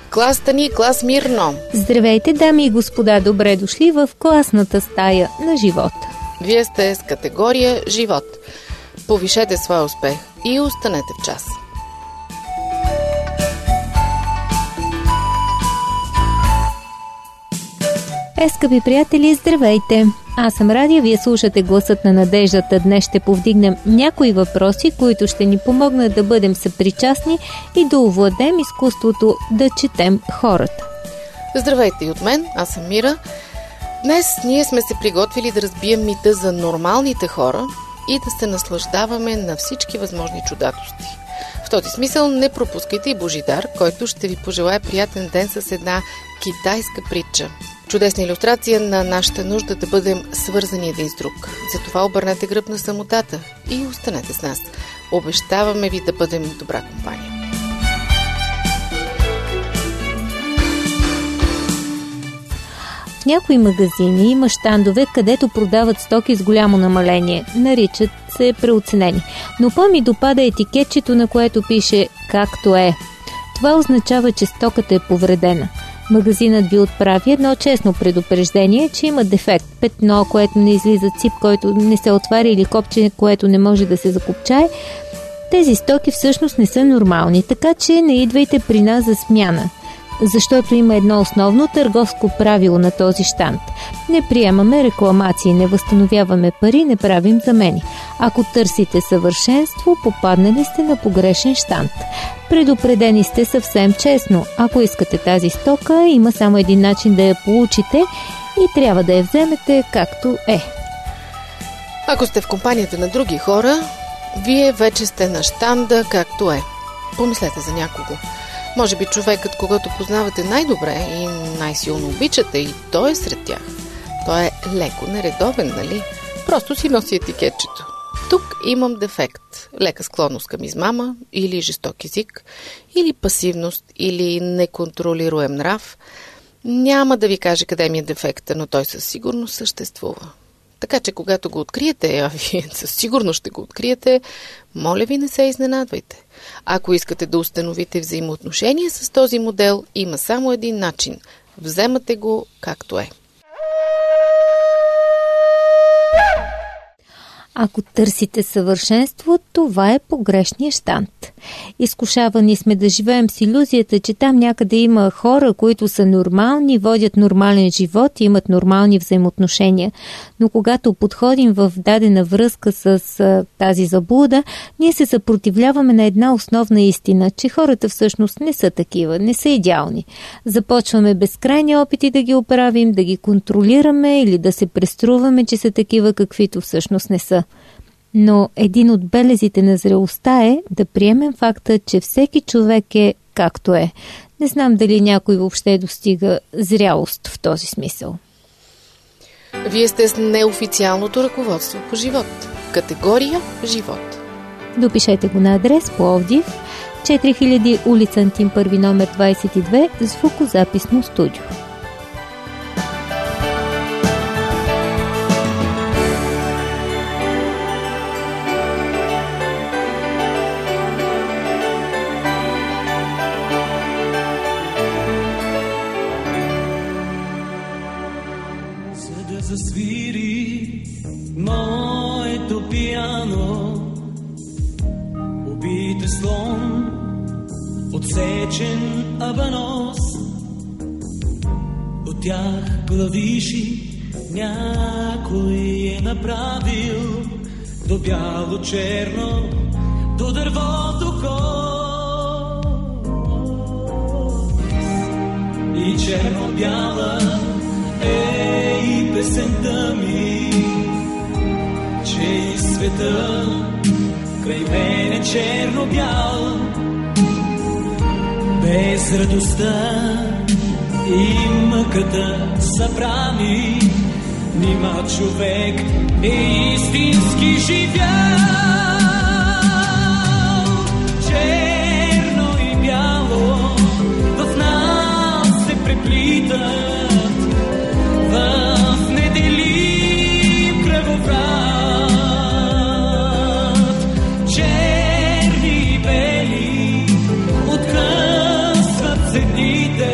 Класата ни, клас мирно! Здравейте, дами и господа, добре дошли в класната стая на живота. Вие сте с категория живот. Повишете своя успех и останете в час. Скъпи приятели, здравейте! Аз съм Радия, вие слушате Гласът на надеждата. Днес ще повдигнем някои въпроси, които ще ни помогнат да бъдем съпричастни и да овладеем изкуството да четем хората. Здравейте и от мен, аз съм Мира. Днес ние сме се приготвили да разбием мита за нормалните хора и да се наслаждаваме на всички възможни чудатости. В този смисъл не пропускайте и Божидар, който ще ви пожелая приятен ден с една китайска притча. Чудесна илюстрация на нашата нужда да бъдем свързани един с друг. Затова обърнете гръб на самотата и останете с нас. Обещаваме ви да бъдем добра компания. В някои магазини има щандове, където продават стоки с голямо намаление. Наричат се преоценени. Но по-ми допада етикетчето, на което пише «както е». Това означава, че стоката е повредена. Магазинът ви отправи едно честно предупреждение, че има дефект, петно, което не излиза, цип, който не се отваря или копче, което не може да се закопчае. Тези стоки всъщност не са нормални, така че не идвайте при нас за смяна. Защото има едно основно търговско правило на този щанд. Не приемаме рекламации, не възстановяваме пари, не правим замени. Ако търсите съвършенство, попаднали сте на погрешен щанд. Предупредени сте съвсем честно. Ако искате тази стока, има само един начин да я получите и трябва да я вземете както е. Ако сте в компанията на други хора, вие вече сте на щанда както е. Помислете за някого. Може би човекът, когато познавате най-добре и най-силно обичате, и той е сред тях. Той е леко нередовен, нали? Просто си носи етикетчето. Тук имам дефект. Лека склонност към измама, или жесток език, или пасивност, или неконтролируем нрав. Няма да ви каже къде ми е дефекта, но той със сигурност съществува. Така че когато го откриете, а вие със сигурност ще го откриете, моля ви, не се изненадвайте. Ако искате да установите взаимоотношения с този модел, има само един начин. Вземате го както е. Ако търсите съвършенство, това е погрешния щанд. Изкушавани сме да живеем с илюзията, че там някъде има хора, които са нормални, водят нормален живот и имат нормални взаимоотношения. Но когато подходим в дадена връзка с тази заблуда, ние се съпротивляваме на една основна истина, че хората всъщност не са такива, не са идеални. Започваме безкрайни опити да ги оправим, да ги контролираме или да се преструваме, че са такива, каквито всъщност не са. Но един от белезите на зрелостта е да приемем факта, че всеки човек е както е. Не знам дали някой въобще достига зрялост в този смисъл. Вие сте с неофициалното ръководство по живот. Категория живот. Допишете го на адрес Пловдив, 4000 улица Антим I, номер 22, звукозаписно студио. Засвири моето пиано, убит е слон, отсечен абанос, от тях клавиши някой е направил, до бяло-черно, до дървото кост и черно-бяла е и песента ми, че и света край мен е черно-бял. Без радостта и мъката събрани, нима човек е истински живял. Черно и бяло в нас се преплитат, в неделим кръвопрат. Черни и бели откъсват се дните,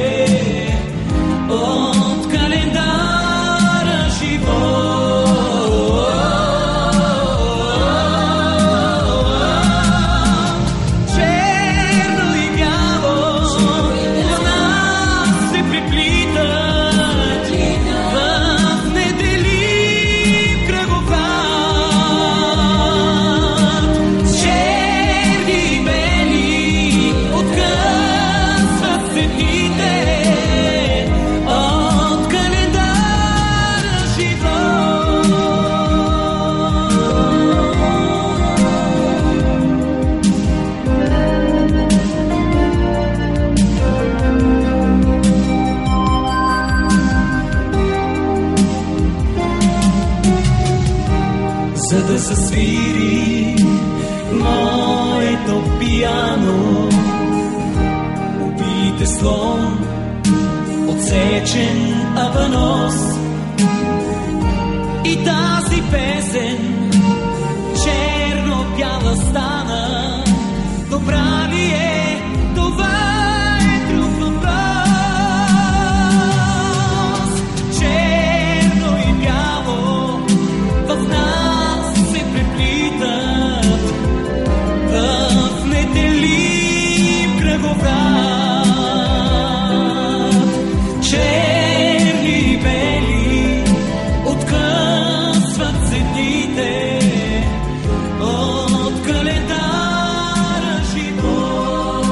за да засвири моето пиано. Убийте слон, отсечен абанос, и тази песен черно-бяла стана. Добра ли е? Това е друг въпрос. Черно и бяло в нас се преплитат в нетелив кръговрат. Черни и бели откъсват се дните от календара живот.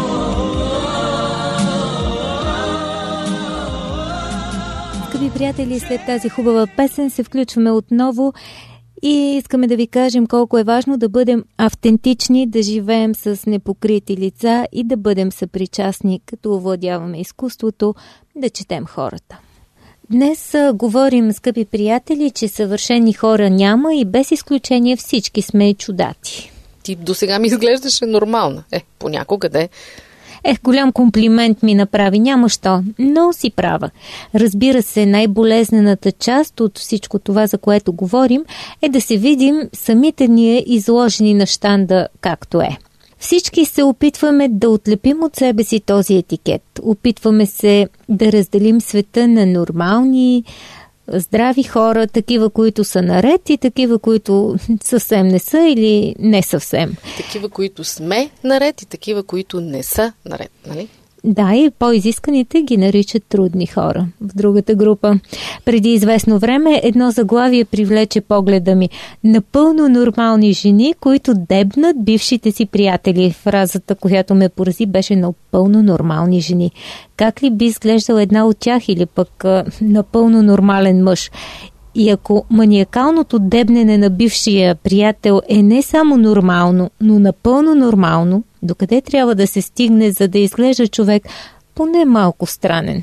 Скъпи приятели, след тази хубава песен се включваме отново и искаме да ви кажем колко е важно да бъдем автентични, да живеем с непокрити лица и да бъдем съпричастни, като овладяваме изкуството, да четем хората. Днес говорим, скъпи приятели, че съвършени хора няма и без изключение всички сме чудати. Ти досега ми изглеждаше нормална. Понякога де. Голям комплимент ми направи, няма що, но си права. Разбира се, най-болезнената част от всичко това, за което говорим, е да се видим самите ние изложени на щанда както е. Всички се опитваме да отлепим от себе си този етикет. Опитваме се да разделим света на нормални, здрави хора, такива, които са наред и такива, които съвсем не са или не съвсем. Такива, които сме наред и такива, които не са наред, нали? Да, и по-изисканите ги наричат трудни хора в другата група. Преди известно време едно заглавие привлече погледа ми. Напълно нормални жени, които дебнат бившите си приятели. Фразата, която ме порази, беше напълно нормални жени. Как ли би изглеждала една от тях или пък напълно нормален мъж? И ако маниакалното дебнене на бившия приятел е не само нормално, но напълно нормално, докъде трябва да се стигне, за да изглежда човек поне малко странен?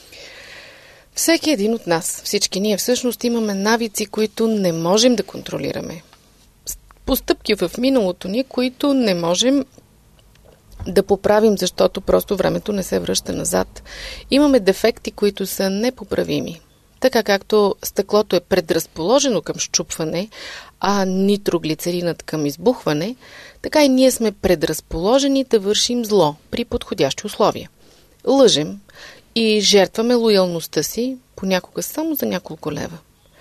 Всеки един от нас, всички ние всъщност имаме навици, които не можем да контролираме. Постъпки в миналото ни, които не можем да поправим, защото просто времето не се връща назад. Имаме дефекти, които са непоправими. Така както стъклото е предразположено към счупване, а нитроглицеринът към избухване, така и ние сме предразположени да вършим зло при подходящи условия. Лъжем и жертваме лоялността си, понякога само за няколко лева.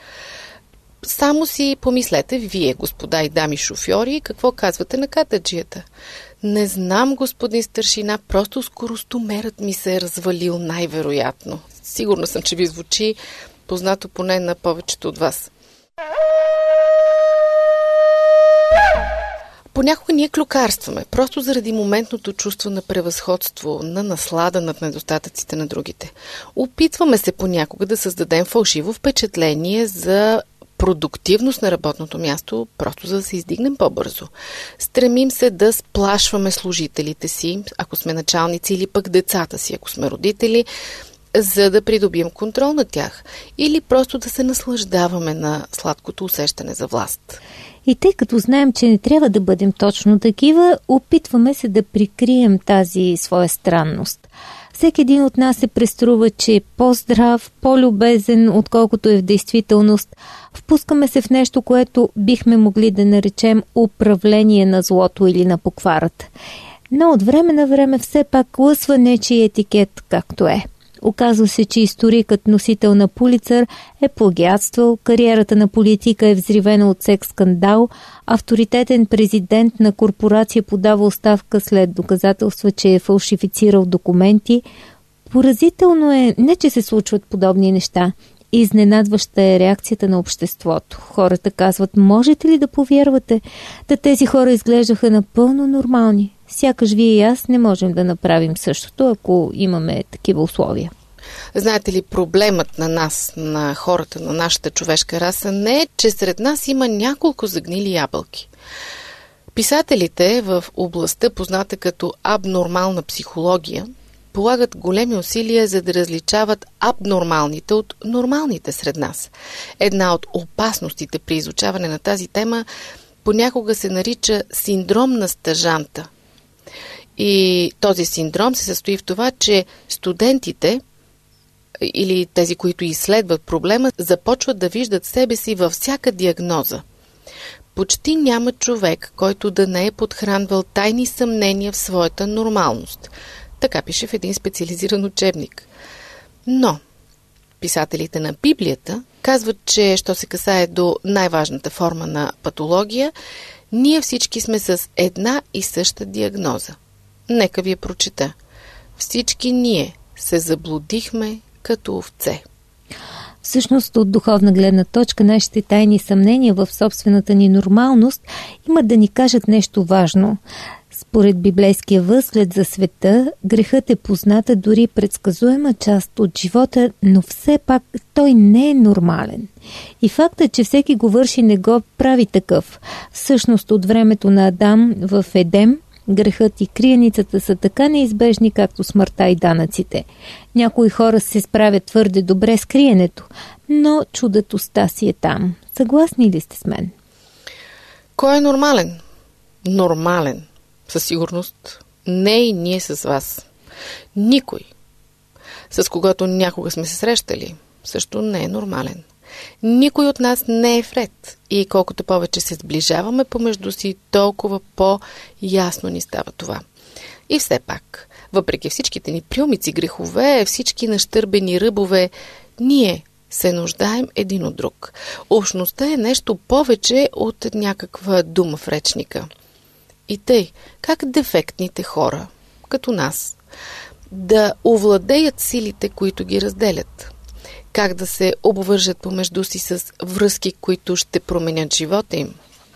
Само си помислете, вие, господа и дами шофьори, какво казвате на катаджията. Не знам, господин старшина, просто скоростомерът ми се е развалил най-вероятно. Сигурна съм, че ви звучи познато поне на повечето от вас. Понякога ние клюкарстваме, просто заради моментното чувство на превъзходство, на наслада над недостатъците на другите. Опитваме се понякога да създадем фалшиво впечатление за продуктивност на работното място, просто за да се издигнем по-бързо. Стремим се да сплашваме служителите си, ако сме началници, или пък децата си, ако сме родители, за да придобием контрол над тях. Или просто да се наслаждаваме на сладкото усещане за власт. И тъй като знаем, че не трябва да бъдем точно такива, опитваме се да прикрием тази своя странност. Всеки един от нас се преструва, че е по-здрав, по-любезен, отколкото е в действителност. Впускаме се в нещо, което бихме могли да наречем управление на злото или на покварата. Но от време на време все пак лъсва нечий етикет, както е. Оказва се, че историкът, носител на Пулицър, е плагиатствал, кариерата на политика е взривена от секс-скандал, авторитетен президент на корпорация подава оставка след доказателства, че е фалшифицирал документи. Поразително е не, че се случват подобни неща. Изненадваща е реакцията на обществото. Хората казват, можете ли да повярвате? Да тези хора изглеждаха напълно нормални. Сякаш вие и аз не можем да направим същото, ако имаме такива условия. Знаете ли, проблемът на нас, на хората, на нашата човешка раса, не е, че сред нас има няколко загнили ябълки. Писателите в областта, позната като абнормална психология, полагат големи усилия, за да различават абнормалните от нормалните сред нас. Една от опасностите при изучаване на тази тема понякога се нарича синдром на стажанта. И този синдром се състои в това, че студентите или тези, които изследват проблема, започват да виждат себе си във всяка диагноза. Почти няма човек, който да не е подхранвал тайни съмнения в своята нормалност. Така пише в един специализиран учебник. Но писателите на Библията казват, че, що се касае до най-важната форма на патология, ние всички сме с една и съща диагноза. Нека ви я прочета. Всички ние се заблудихме като овце. Всъщност, от духовна гледна точка, нашите тайни съмнения в собствената ни нормалност имат да ни кажат нещо важно. Според библейския възглед за света, грехът е позната, дори предсказуема част от живота, но все пак той не е нормален. И фактът, че всеки го върши, не го прави такъв. Всъщност, от времето на Адам в Едем, грехът и криеницата са така неизбежни, както смъртта и данъците. Някои хора се справят твърде добре с криенето, но чудатостта си е там. Съгласни ли сте с мен? Кой е нормален? Нормален. Със сигурност не и ние с вас. Никой, с когото някога сме се срещали, също не е нормален. Никой от нас не е вред. И колкото повече се сближаваме помежду си, толкова по-ясно ни става това. И все пак, въпреки всичките ни плюмици, грехове, всички нащърбени ръбове, ние се нуждаем един от друг. Общността е нещо повече от някаква дума в речника. И тъй, как дефектните хора, като нас, да овладеят силите, които ги разделят? Как да се обвържат помежду си с връзки, които ще променят живота им?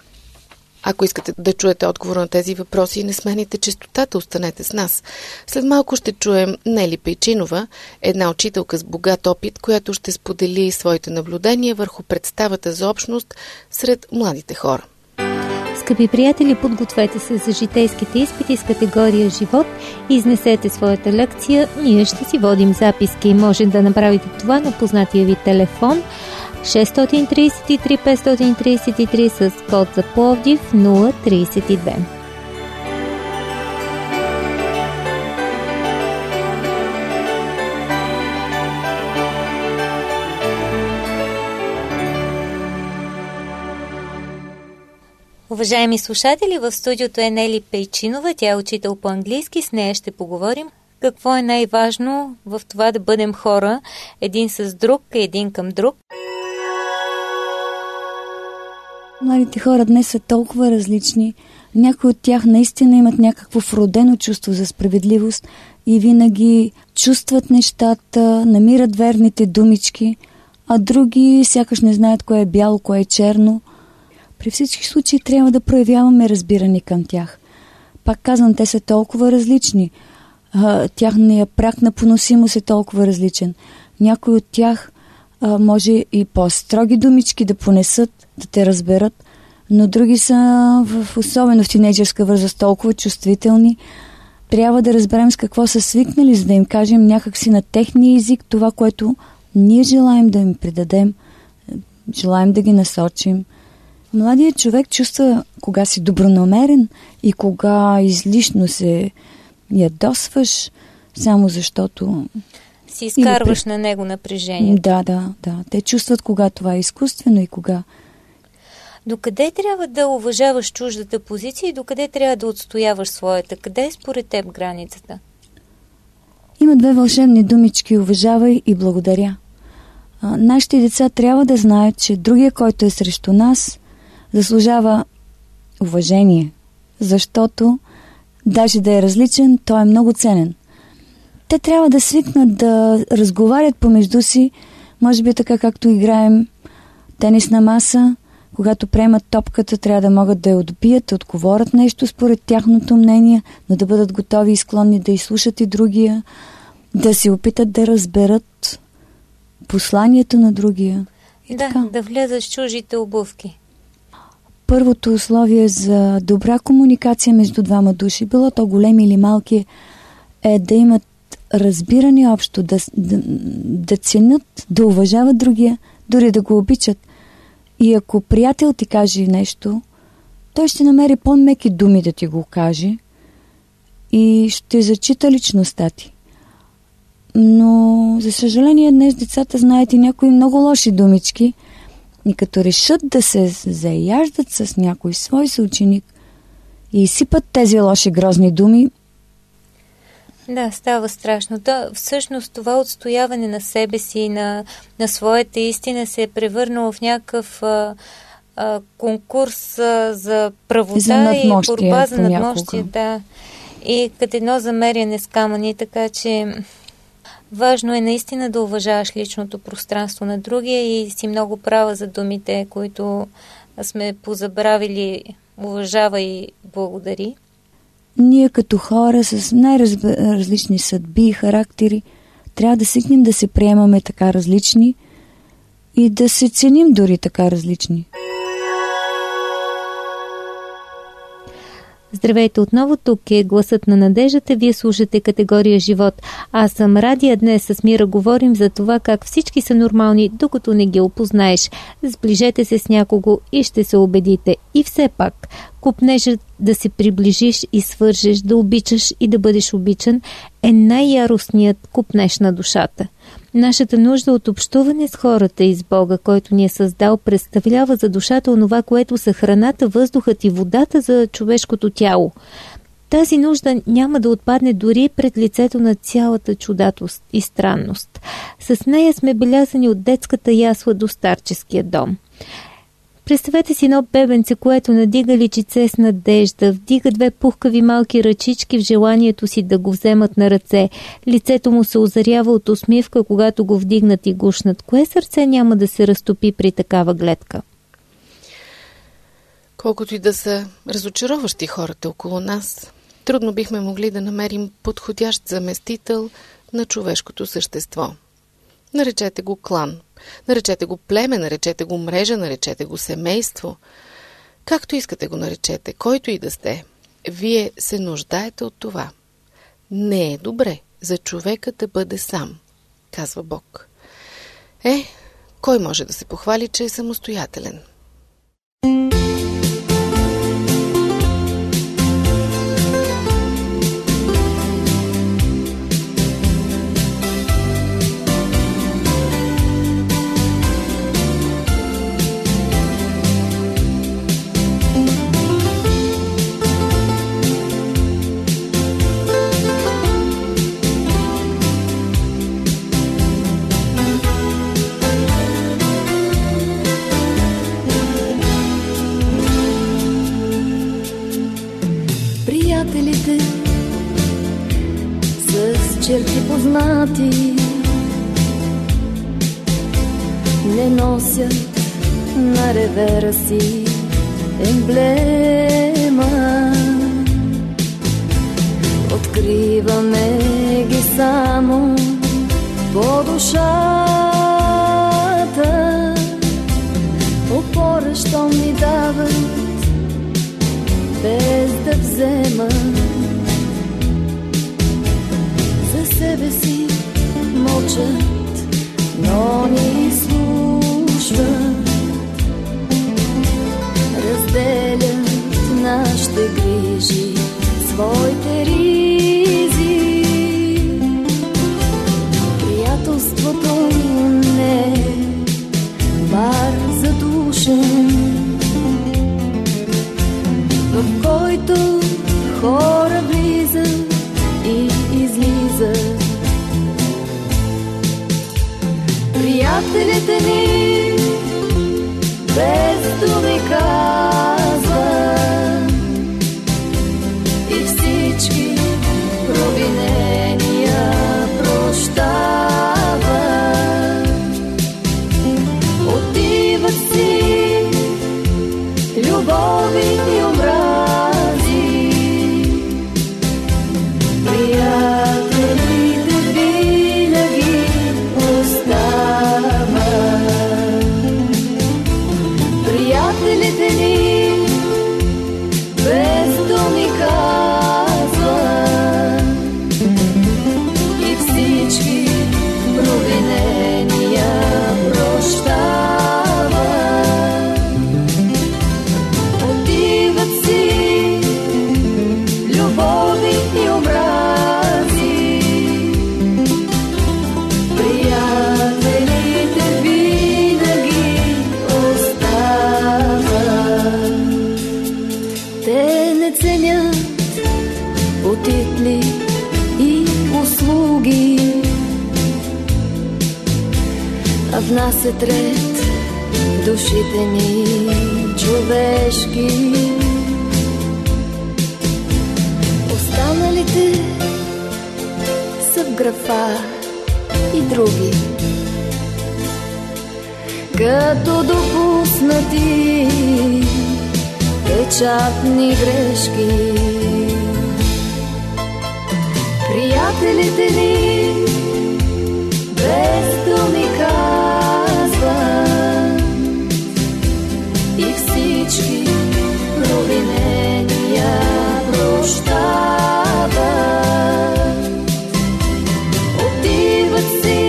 Ако искате да чуете отговор на тези въпроси, не смените честотата, останете с нас. След малко ще чуем Нели Пейчинова, една учителка с богат опит, която ще сподели своите наблюдения върху представата за общност сред младите хора. Скъпи приятели, подгответе се за житейските изпити с категория живот и изнесете своята лекция. Ние ще си водим записки. Може да направите това на познатия ви телефон 633 533 с код за Пловдив 032. Уважаеми слушатели, в студиото е Нели Пейчинова, тя е учител по английски, с нея ще поговорим какво е най-важно в това да бъдем хора, един с друг, един към друг. Младите хора днес са толкова различни. Някои от тях наистина имат някакво вродено чувство за справедливост и винаги чувстват нещата, намират верните думички, а други сякаш не знаят кое е бяло, кое е черно. При всички случаи трябва да проявяваме разбиране към тях. Пак казвам, те са толкова различни. Тяхният праг на поносимост е толкова различен. Някои от тях може и по-строги думички да понесат, да те разберат, но други са, особено в тинейджърска възраст, толкова чувствителни. Трябва да разберем с какво са свикнали, за да им кажем някакси на техния език това, което ние желаем да им придадем, желаем да ги насочим. Младият човек чувства кога си добронамерен и кога излишно се ядосваш, само защото си изкарваш на него напрежение. Да. Те чувстват кога това е изкуствено и кога. Докъде трябва да уважаваш чуждата позиция и докъде трябва да отстояваш своята? Къде е според теб границата? Има две вълшебни думички: уважавай и благодаря. Нашите деца трябва да знаят, че другия, който е срещу нас, заслужава уважение, защото даже да е различен, той е много ценен. Те трябва да свикнат да разговарят помежду си, може би така както играем тенисна маса, когато приемат топката, трябва да могат да я отбият, да отговорят нещо според тяхното мнение, но да бъдат готови и склонни да изслушат и другия, да се опитат да разберат посланието на другия. Да влязат в чужите обувки. Първото условие за добра комуникация между двама души, било то големи или малки, е да имат разбиране общо, да ценят, да уважават другия, дори да го обичат. И ако приятел ти каже нещо, той ще намери по-меки думи да ти го каже и ще зачита личността ти. Но, за съжаление, днес децата знаят и някои много лоши думички и като решат да се заяждат с някой свой съученик и изсипат тези лоши грозни думи. Да, става страшно. Всъщност това отстояване на себе си, на своята истина се е превърнало в някакъв конкурс за правота и борба за надмощие. Да. И като едно замеряне с камъни, така че важно е наистина да уважаваш личното пространство на другия и си много права за думите, които сме позабравили. Уважава и благодари. Ние като хора с най-различни съдби и характери трябва да свикнем да се приемаме така различни и да се ценим дори така различни. Здравейте отново, тук е Гласът на надеждата. Вие слушате категория живот. Аз съм Радия. Днес с Мира говорим за това как всички са нормални, докато не ги опознаеш. Сближете се с някого и ще се убедите. И все пак, купнежът да се приближиш и свържеш, да обичаш и да бъдеш обичан е най-яростният купнеж на душата. Нашата нужда от общуване с хората и с Бога, който ни е създал, представлява за душата онова, което са храната, въздухът и водата за човешкото тяло. Тази нужда няма да отпадне дори пред лицето на цялата чудатост и странност. С нея сме белязани от детската ясла до старческия дом. Представете си едно бебенце, което надига личице с надежда, вдига две пухкави малки ръчички в желанието си да го вземат на ръце. Лицето му се озарява от усмивка, когато го вдигнат и гушнат. Кое сърце няма да се разтопи при такава гледка? Колкото и да са разочароващи хората около нас, трудно бихме могли да намерим подходящ заместител на човешкото същество. Наречете го клан, наречете го племе, наречете го мрежа, наречете го семейство. Както искате го наречете, който и да сте, вие се нуждаете от това. Не е добре за човека да бъде сам, казва Бог. Кой може да се похвали, че е самостоятелен? Приятелите с черти познати не носят на ревера си емблема. Откриваме ги само по душата. Опора, щом ни дават без да взема. За себе си мълчат, но ни слушват. Разделят нашите грижи, своите ризи. Приятелството не е бар задушен, в който хора влизат и излизат. Приятелите ни без думи казват и всички провинения прощават. Отиват си любови и омрази. Приятелите винаги остават. Приятелите ни без думи казват и Те не ценят от титли и услуги, а внасят ред в душите ни човешки. Останалите са в графа и други, като допуснати печатни грешки. Приятелите ни без думи казват и всички провинения прощават. Отиват си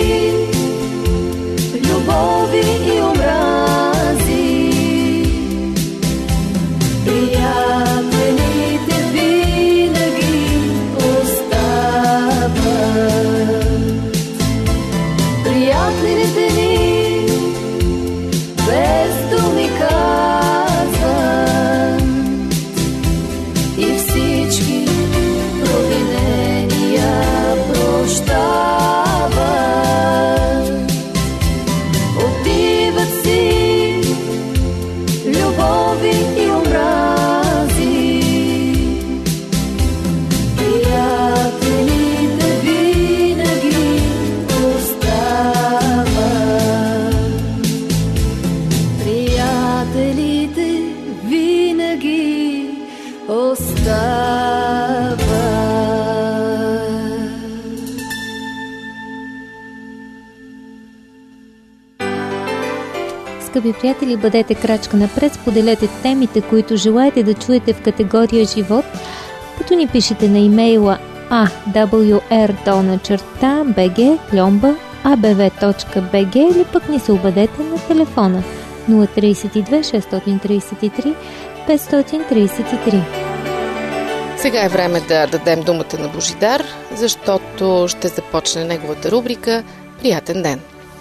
любови и омрази. Приятелите винаги остават. Приятелите ни без думи казват и всички провинения прощават. Отиват си любови и омрази. Приятелите винаги остават. Приятелите винаги остават. Скъпи приятели, бъдете крачка напред, споделете темите, които желаете да чуете в категория живот, като ни пишете на имейла awr@bg.abv.bg или пък ни се обадете на телефона 032 633 533. Сега е време да дадем думата на Божидар, защото ще започне неговата рубрика «Приятен ден».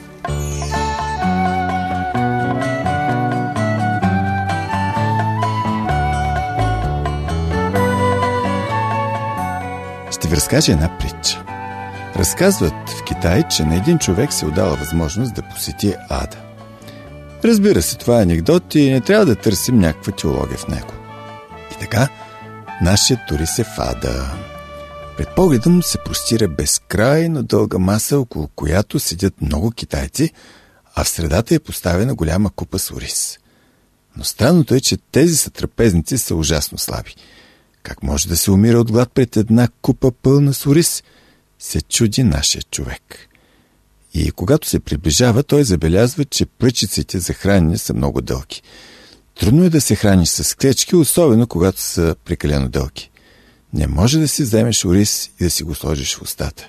Ще ви разкажа една притча. Разказват в Китай, че на един човек се отдала възможност да посети ада. Разбира се, това е анекдот и не трябва да търсим някаква теология в него. И така, нашият турист е в ада. Пред погледа му се простира безкрайно дълга маса, около която седят много китайци, а в средата е поставена голяма купа с ориз. Но странното е, че тези сътрапезници са ужасно слаби. Как може да се умира от глад пред една купа пълна с ориз? Се чуди нашия човек. И когато се приближава, той забелязва, че пръчиците за хранене са много дълги. Трудно е да се храниш с клечки, особено когато са прекалено дълги. Не може да си вземеш ориз и да си го сложиш в устата.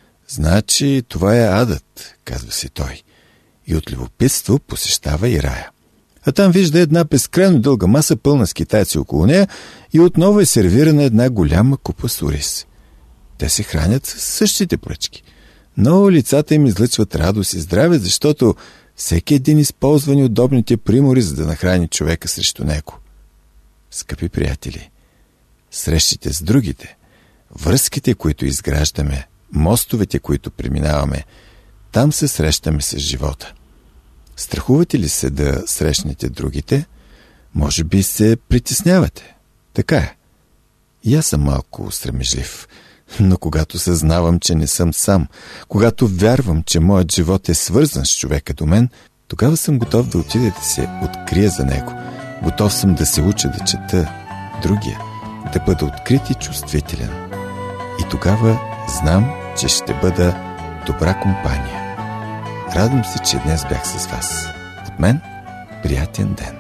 Значи това е адът, казва си той. И от любопитство посещава и рая. А там вижда една безкрайно дълга маса, пълна с китайци около нея, и отново е сервирана една голяма купа с ориз. Те се хранят с същите пръчки, но лицата им излъчват радост и здраве, защото всеки един използва неудобните примори, за да нахрани човека срещу него. Скъпи приятели, срещите с другите, връзките, които изграждаме, мостовете, които преминаваме, там се срещаме с живота. Страхувате ли се да срещнете другите? Може би се притеснявате. Така е. И аз съм малко срамежлив. Но когато съзнавам, че не съм сам, когато вярвам, че моят живот е свързан с човека до мен, тогава съм готов да отида да се открия за него. Готов съм да се уча да чета другия, да бъда открит и чувствителен. И тогава знам, че ще бъда добра компания. Радвам се, че днес бях с вас. От мен, приятен ден!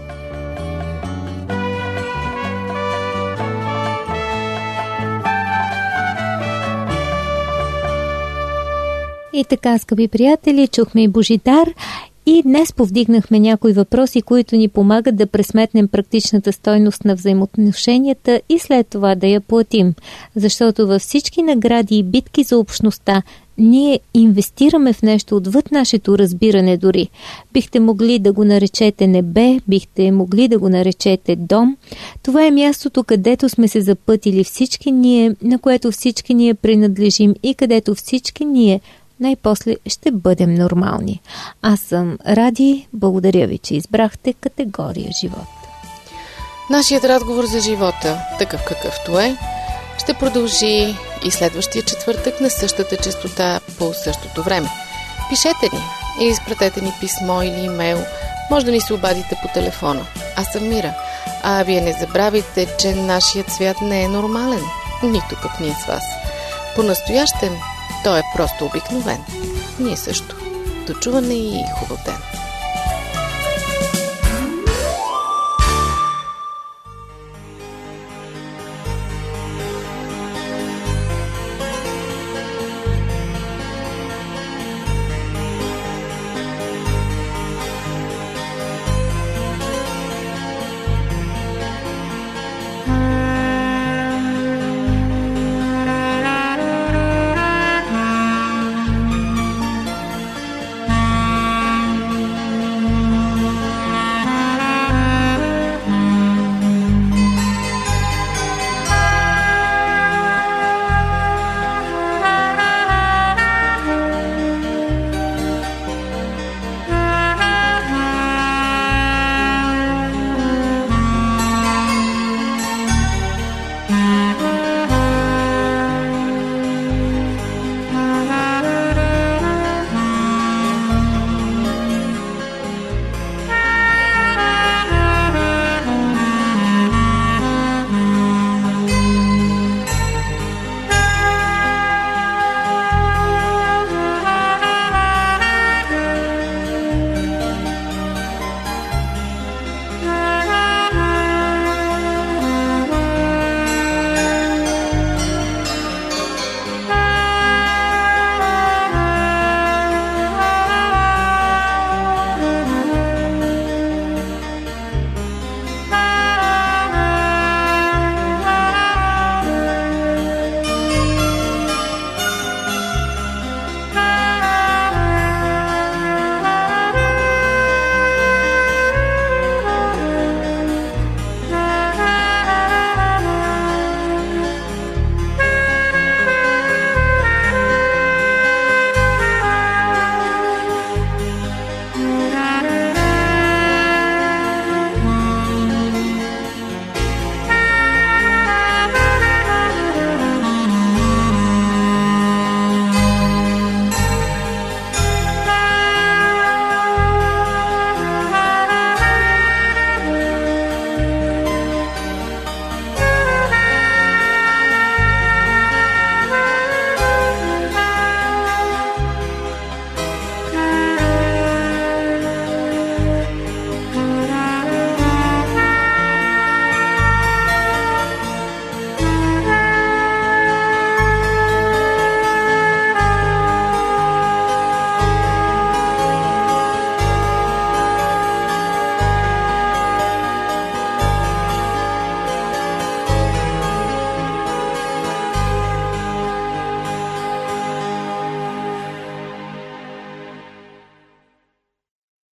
И така, скъпи приятели, чухме и Божидар и днес повдигнахме някои въпроси, които ни помагат да пресметнем практичната стойност на взаимоотношенията и след това да я платим. Защото във всички награди и битки за общността ние инвестираме в нещо отвъд нашето разбиране дори. Бихте могли да го наречете небе, бихте могли да го наречете дом. Това е мястото, където сме се запътили всички ние, на което всички ние принадлежим и където всички ние най-после ще бъдем нормални. Аз съм Ради, благодаря ви, че избрахте категория живот. Нашият разговор за живота, такъв какъвто е, ще продължи и следващия четвъртък на същата честота по същото време. Пишете ни и изпратете ни писмо или имейл. Може да ни се обадите по телефона. Аз съм Мира. А вие не забравяйте, че нашият свят не е нормален. Нито пък ние с вас. По-настоящем той е просто обикновен. Ние също. До чуване и хубав ден!